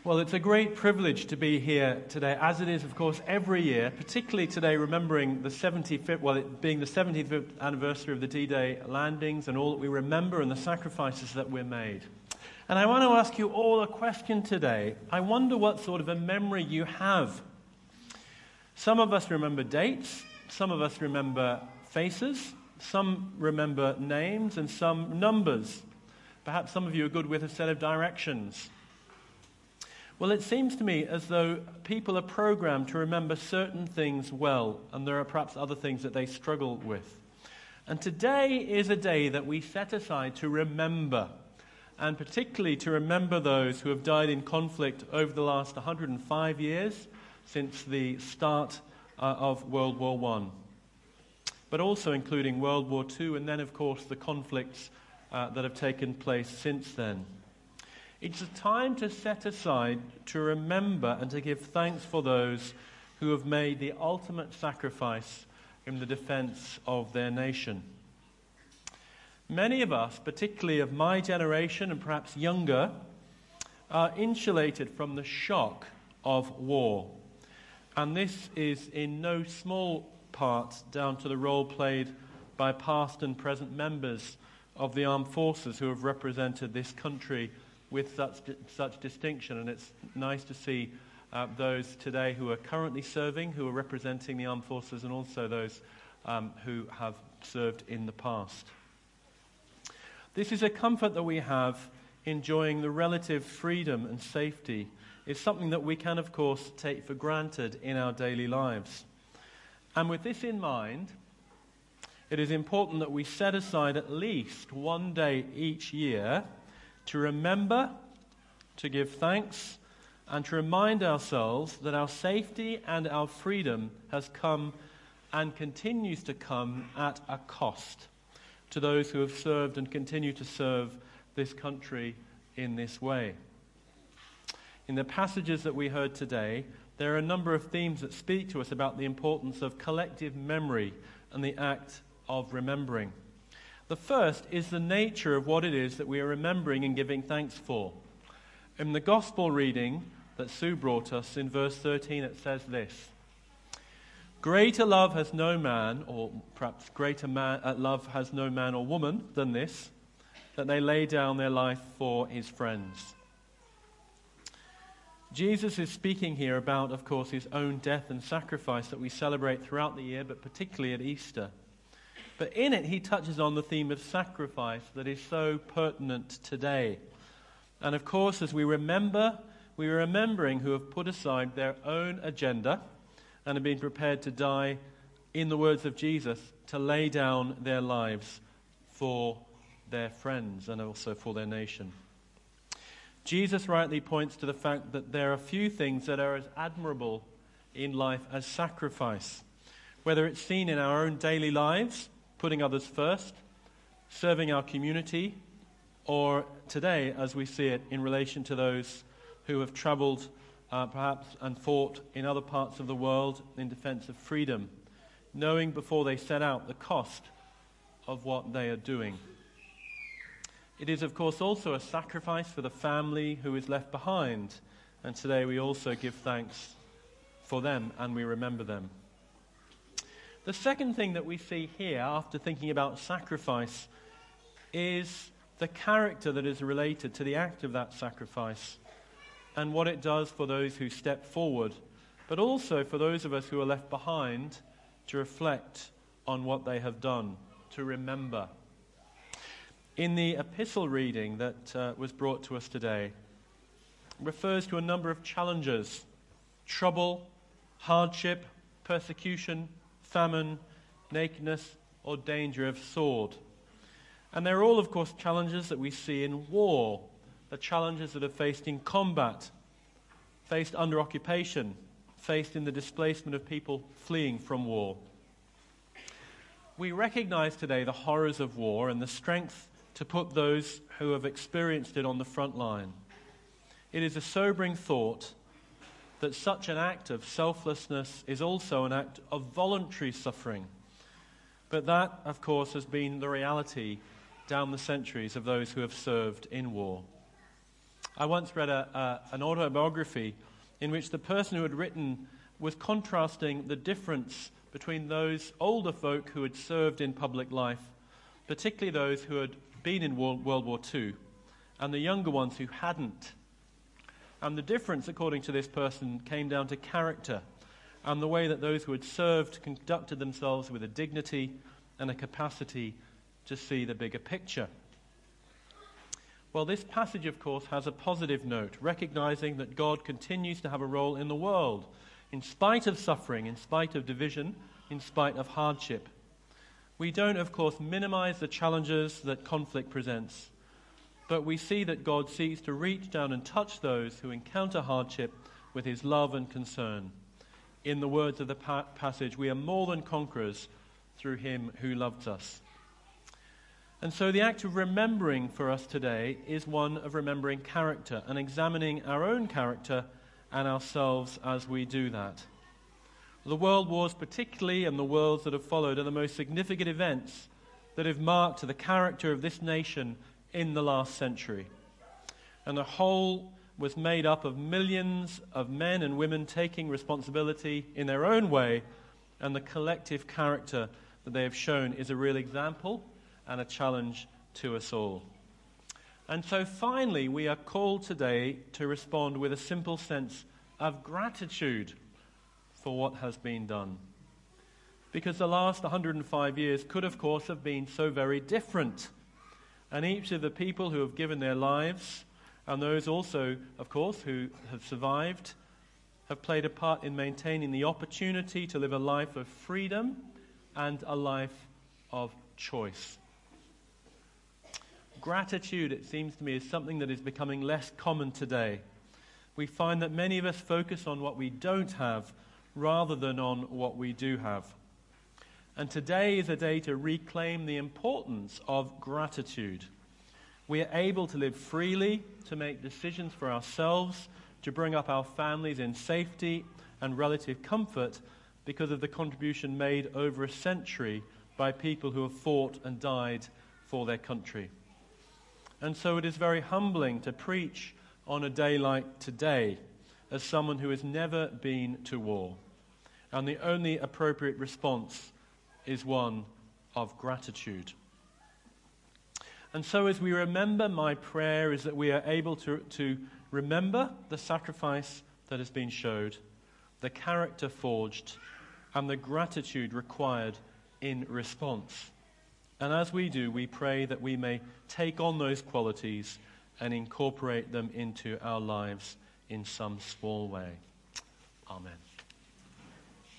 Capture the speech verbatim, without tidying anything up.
Well, it's a great privilege to be here today, as it is, of course, every year, particularly today remembering the seventy-fifth, well, it being the seventieth anniversary of the D-Day landings and all that we remember and the sacrifices that were made. And I want to ask you all a question today. I wonder what sort of a memory you have. Some of us remember dates, some of us remember faces, some remember names, and some numbers. Perhaps some of you are good with a set of directions. Well, it seems to me as though people are programmed to remember certain things well, and there are perhaps other things that they struggle with. And today is a day that we set aside to remember, and particularly to remember those who have died in conflict over the last one hundred five years since the start uh, of World War One, but also including World War Two, and then, of course, the conflicts uh, that have taken place since then. It's a time to set aside to remember and to give thanks for those who have made the ultimate sacrifice in the defense of their nation. Many of us, particularly of my generation and perhaps younger, are insulated from the shock of war. And this is in no small part down to the role played by past and present members of the armed forces who have represented this country with such such distinction. And it's nice to see uh, those today who are currently serving, who are representing the armed forces, and also those um, who have served in the past. This is a comfort that we have enjoying the relative freedom and safety. It's something that we can, of course, take for granted in our daily lives. And with this in mind, it is important that we set aside at least one day each year to remember, to give thanks, and to remind ourselves that our safety and our freedom has come and continues to come at a cost to those who have served and continue to serve this country in this way. In the passages that we heard today, there are a number of themes that speak to us about the importance of collective memory and the act of remembering. The first is the nature of what it is that we are remembering and giving thanks for. In the gospel reading that Sue brought us, in verse thirteen, it says this: "Greater love has no man, or perhaps greater man, uh, love has no man or woman than this, that they lay down their life for his friends." Jesus is speaking here about, of course, his own death and sacrifice that we celebrate throughout the year, but particularly at Easter. But in it, he touches on the theme of sacrifice that is so pertinent today. And of course, as we remember, we are remembering who have put aside their own agenda and have been prepared to die, in the words of Jesus, to lay down their lives for their friends and also for their nation. Jesus rightly points to the fact that there are few things that are as admirable in life as sacrifice, whether it's seen in our own daily lives, putting others first, serving our community, or today, as we see it, in relation to those who have traveled uh, perhaps and fought in other parts of the world in defense of freedom, knowing before they set out the cost of what they are doing. It is, of course, also a sacrifice for the family who is left behind, and today we also give thanks for them and we remember them. The second thing that we see here, after thinking about sacrifice, is the character that is related to the act of that sacrifice and what it does for those who step forward, but also for those of us who are left behind to reflect on what they have done, to remember. In the epistle reading that uh, was brought to us today, refers to a number of challenges: trouble, hardship, persecution, famine, nakedness, or danger of sword. And they're all, of course, challenges that we see in war, the challenges that are faced in combat, faced under occupation, faced in the displacement of people fleeing from war. We recognize today the horrors of war and the strength to put those who have experienced it on the front line. It is a sobering thought that such an act of selflessness is also an act of voluntary suffering. But that, of course, has been the reality down the centuries of those who have served in war. I once read a, a, an autobiography in which the person who had written was contrasting the difference between those older folk who had served in public life, particularly those who had been in World, World War Two, and the younger ones who hadn't. And the difference, according to this person, came down to character and the way that those who had served conducted themselves with a dignity and a capacity to see the bigger picture. Well, this passage, of course, has a positive note, recognizing that God continues to have a role in the world, in spite of suffering, in spite of division, in spite of hardship. We don't, of course, minimize the challenges that conflict presents, but we see that God seeks to reach down and touch those who encounter hardship with his love and concern. In the words of the pa- passage, we are more than conquerors through him who loved us. And so the act of remembering for us today is one of remembering character and examining our own character and ourselves as we do that. The world wars particularly, and the worlds that have followed, are the most significant events that have marked the character of this nation in the last century. And the whole was made up of millions of men and women taking responsibility in their own way, and the collective character that they have shown is a real example and a challenge to us all. And so finally, we are called today to respond with a simple sense of gratitude for what has been done. Because the last one hundred five years could, of course, have been so very different. And each of the people who have given their lives, and those also, of course, who have survived, have played a part in maintaining the opportunity to live a life of freedom and a life of choice. Gratitude, it seems to me, is something that is becoming less common today. We find that many of us focus on what we don't have rather than on what we do have. And today is a day to reclaim the importance of gratitude. We are able to live freely, to make decisions for ourselves, to bring up our families in safety and relative comfort because of the contribution made over a century by people who have fought and died for their country. And so it is very humbling to preach on a day like today as someone who has never been to war. And the only appropriate response is one of gratitude. And so as we remember, my prayer is that we are able to, to remember the sacrifice that has been showed, the character forged, and the gratitude required in response. And as we do, we pray that we may take on those qualities and incorporate them into our lives in some small way. Amen.